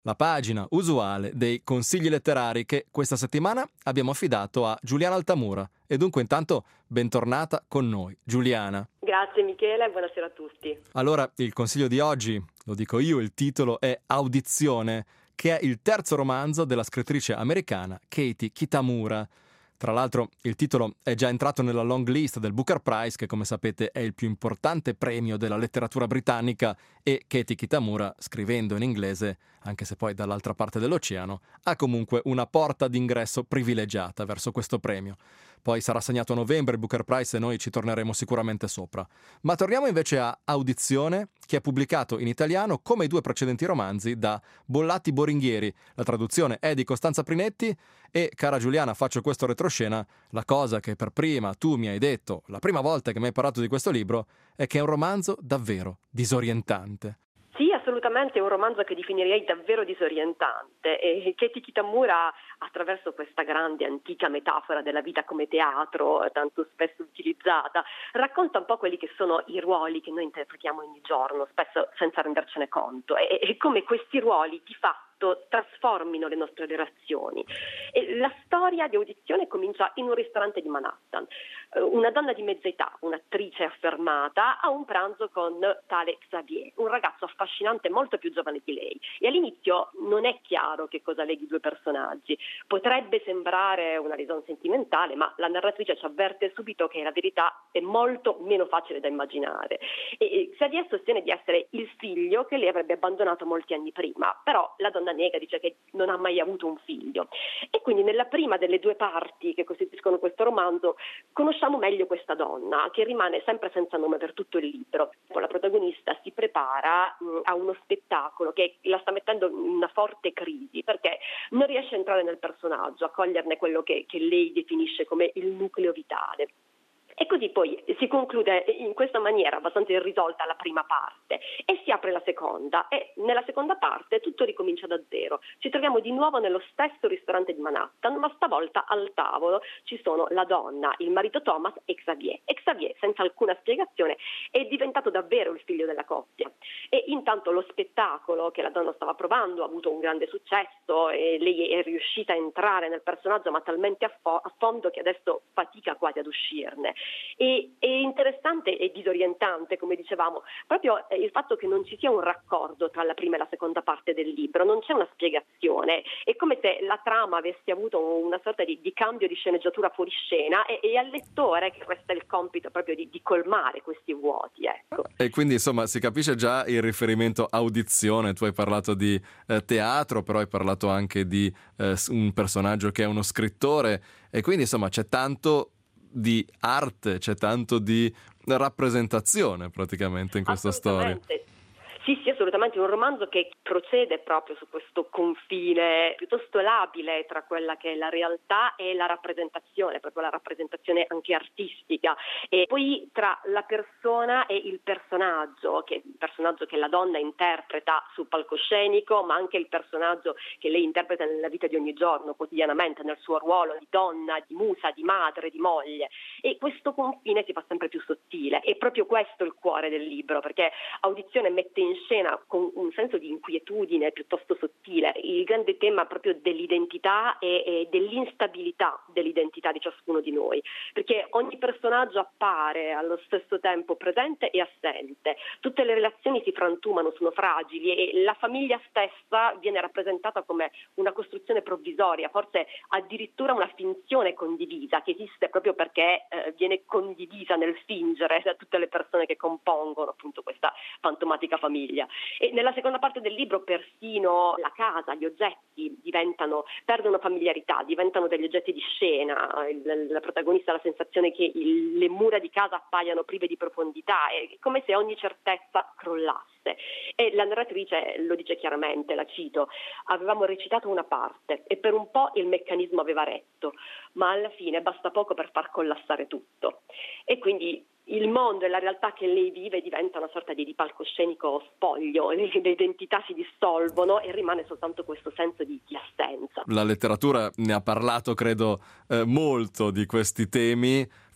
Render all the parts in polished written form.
la pagina usuale dei consigli letterari che questa settimana abbiamo affidato a Giuliana Altamura. E dunque intanto bentornata con noi, Giuliana. Grazie Michele e buonasera a tutti. Allora, il consiglio di oggi, lo dico io, il titolo è Audizione, che è il terzo romanzo della scrittrice americana Katie Kitamura. Tra l'altro il titolo è già entrato nella long list del Booker Prize, che come sapete è il più importante premio della letteratura britannica, e Katie Kitamura, scrivendo in inglese, anche se poi dall'altra parte dell'oceano, ha comunque una porta d'ingresso privilegiata verso questo premio. Poi sarà assegnato a novembre il Booker Prize e noi ci torneremo sicuramente sopra. Ma torniamo invece a Audizione, che è pubblicato in italiano come i due precedenti romanzi da Bollati Boringhieri. La traduzione è di Costanza Prinetti e, cara Giuliana, faccio questo retroscena, la cosa che per prima tu mi hai detto, la prima volta che mi hai parlato di questo libro, è che è un romanzo davvero disorientante. Sì, assolutamente, è un romanzo che definirei davvero disorientante e Katie Kitamura, attraverso questa grande antica metafora della vita come teatro, tanto spesso utilizzata, racconta un po' quelli che sono i ruoli che noi interpretiamo ogni giorno, spesso senza rendercene conto, e come questi ruoli di fatto trasformino le nostre relazioni. E la storia di Audizione comincia in un ristorante di Manhattan. Una donna di mezza età, un'attrice affermata, ha un pranzo con tale Xavier, un ragazzo affascinante molto più giovane di lei, e all'inizio non è chiaro che cosa leghi i due personaggi. Potrebbe sembrare una liaison sentimentale, ma la narratrice ci avverte subito che la verità è molto meno facile da immaginare. E Xavier sostiene di essere il figlio che lei avrebbe abbandonato molti anni prima, però la donna nega, dice che non ha mai avuto un figlio. E quindi nella prima delle due parti che costituiscono questo romanzo conosciamo meglio questa donna, che rimane sempre senza nome per tutto il libro. La protagonista si prepara a uno spettacolo che la sta mettendo in una forte crisi, perché non riesce a entrare nel personaggio, a coglierne quello che lei definisce come il nucleo vitale. E così poi si conclude in questa maniera abbastanza irrisolta la prima parte e si apre la seconda, e nella seconda parte tutto ricomincia da zero. Ci troviamo di nuovo nello stesso ristorante di Manhattan, ma stavolta al tavolo ci sono la donna, il marito Thomas e Xavier. E Xavier, senza alcuna spiegazione, è diventato davvero il figlio della coppia. E intanto lo spettacolo che la donna stava provando ha avuto un grande successo e lei è riuscita a entrare nel personaggio, ma talmente a fondo che adesso fatica quasi ad uscirne. E è interessante e disorientante, come dicevamo, proprio il fatto che non ci sia un raccordo tra la prima e la seconda parte del libro, non c'è una spiegazione, è come se la trama avesse avuto una sorta di cambio di sceneggiatura fuori scena e al lettore che resta il compito proprio di colmare questi vuoti, ecco. E quindi insomma si capisce già il riferimento audizione. Tu hai parlato di teatro, però hai parlato anche di un personaggio che è uno scrittore, e quindi insomma c'è tanto di arte, c'è tanto di rappresentazione praticamente in questa storia. Sì, assolutamente, un romanzo che procede proprio su questo confine piuttosto labile tra quella che è la realtà e la rappresentazione, proprio la rappresentazione anche artistica, e poi tra la persona e il personaggio che la donna interpreta sul palcoscenico, ma anche il personaggio che lei interpreta nella vita di ogni giorno, quotidianamente, nel suo ruolo di donna, di musa, di madre, di moglie, e questo confine si fa sempre più sottile. È proprio questo il cuore del libro, perché Audizione mette in scena con un senso di inquietudine piuttosto sottile il grande tema proprio dell'identità e dell'instabilità dell'identità di ciascuno di noi, perché ogni personaggio appare allo stesso tempo presente e assente, tutte le relazioni si frantumano, sono fragili, e la famiglia stessa viene rappresentata come una costruzione provvisoria, forse addirittura una finzione condivisa che esiste proprio perché viene condivisa nel fingere da tutte le persone che compongono appunto questa fantomatica famiglia. E nella seconda parte del libro persino la casa, gli oggetti perdono familiarità, diventano degli oggetti di scena. La protagonista ha la sensazione che le mura di casa appaiano prive di profondità, è come se ogni certezza crollasse. E la narratrice lo dice chiaramente, la cito: avevamo recitato una parte e per un po' il meccanismo aveva retto, ma alla fine basta poco per far collassare tutto. E quindi il mondo e la realtà che lei vive diventa una sorta di palcoscenico spoglio, le identità si dissolvono e rimane soltanto questo senso di assenza. La letteratura ne ha parlato, credo, molto di questi temi.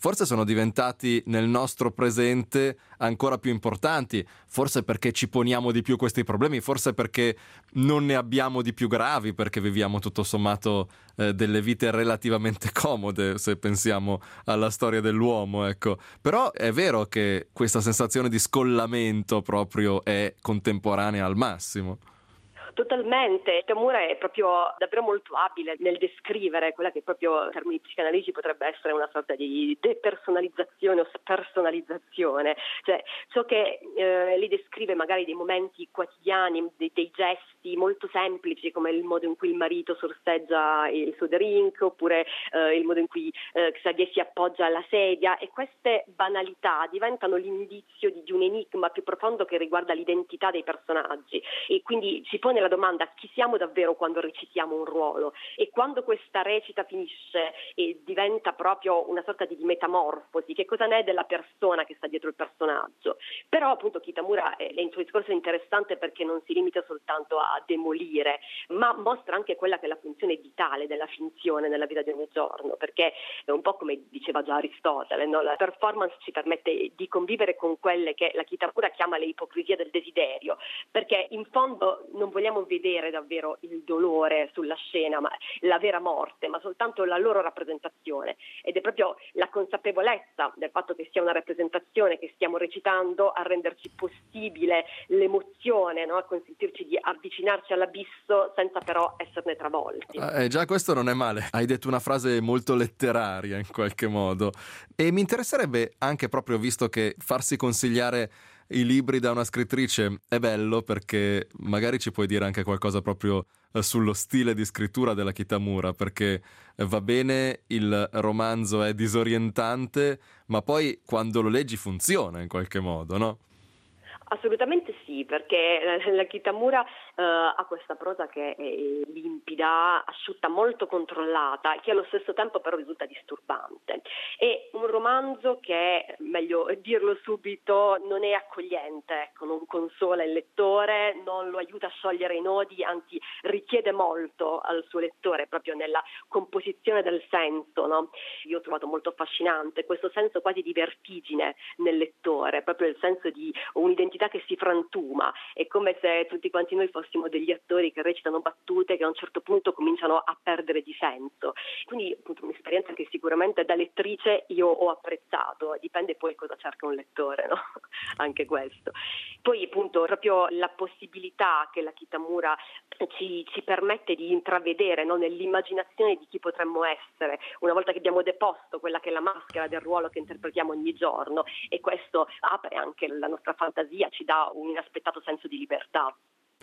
forse sono diventati nel nostro presente ancora più importanti, forse perché ci poniamo di più questi problemi, forse perché non ne abbiamo di più gravi, perché viviamo tutto sommato delle vite relativamente comode, se pensiamo alla storia dell'uomo, ecco. Però è vero che questa sensazione di scollamento proprio è contemporanea al massimo. Totalmente, Kitamura è proprio davvero molto abile nel descrivere quella che proprio in termini psicanalitici potrebbe essere una sorta di depersonalizzazione o spersonalizzazione, cioè ciò che lei descrive magari dei momenti quotidiani, dei gesti molto semplici come il modo in cui il marito sorseggia il suo drink oppure il modo in cui Xavier si appoggia alla sedia, e queste banalità diventano l'indizio di un enigma più profondo che riguarda l'identità dei personaggi, e quindi si pone la domanda: chi siamo davvero quando recitiamo un ruolo? E quando questa recita finisce e diventa proprio una sorta di metamorfosi, che cosa ne è della persona che sta dietro il personaggio? Però appunto Kitamura, il suo discorso è interessante perché non si limita soltanto a demolire, ma mostra anche quella che è la funzione vitale della finzione nella vita di ogni giorno, perché è un po' come diceva già Aristotele, no? La performance ci permette di convivere con quelle che la Kitamura chiama le ipocrisie del desiderio, perché in fondo non vogliamo vedere davvero il dolore sulla scena, ma la vera morte, ma soltanto la loro rappresentazione, ed è proprio la consapevolezza del fatto che sia una rappresentazione che stiamo recitando a renderci possibile l'emozione, no? A consentirci di avvicinarci all'abisso senza però esserne travolti. Già questo non è male, hai detto una frase molto letteraria in qualche modo, e mi interesserebbe anche, proprio visto che farsi consigliare i libri da una scrittrice è bello, perché magari ci puoi dire anche qualcosa proprio sullo stile di scrittura della Kitamura, perché va bene, il romanzo è disorientante, ma poi quando lo leggi funziona in qualche modo, no? Assolutamente sì, perché la Kitamura ha questa prosa che è limpida, asciutta, molto controllata, che allo stesso tempo però risulta disturbante. È un romanzo che, meglio dirlo subito, non è accogliente, ecco, non consola il lettore, non lo aiuta a sciogliere i nodi, anzi richiede molto al suo lettore proprio nella composizione del senso, no? Io ho trovato molto affascinante questo senso quasi di vertigine nel lettore, proprio il senso di un'identità che si frantuma. È come se tutti quanti noi fossimo degli attori che recitano battute che a un certo punto cominciano a perdere di senso. Quindi appunto un'esperienza che sicuramente da lettrice io ho apprezzato, dipende poi cosa cerca un lettore, no? Anche questo. Poi appunto proprio la possibilità che la Kitamura ci permette di intravedere, no? Nell'immaginazione di chi potremmo essere una volta che abbiamo deposto quella che è la maschera del ruolo che interpretiamo ogni giorno, e questo apre anche la nostra fantasia, ci dà un inaspettato senso di libertà.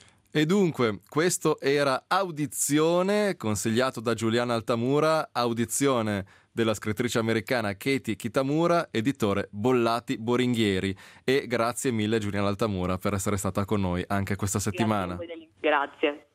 E dunque, questo era Audizione, consigliato da Giuliana Altamura, Audizione della scrittrice americana Katie Kitamura, editore Bollati Boringhieri. E grazie mille Giuliana Altamura per essere stata con noi anche questa settimana. Grazie.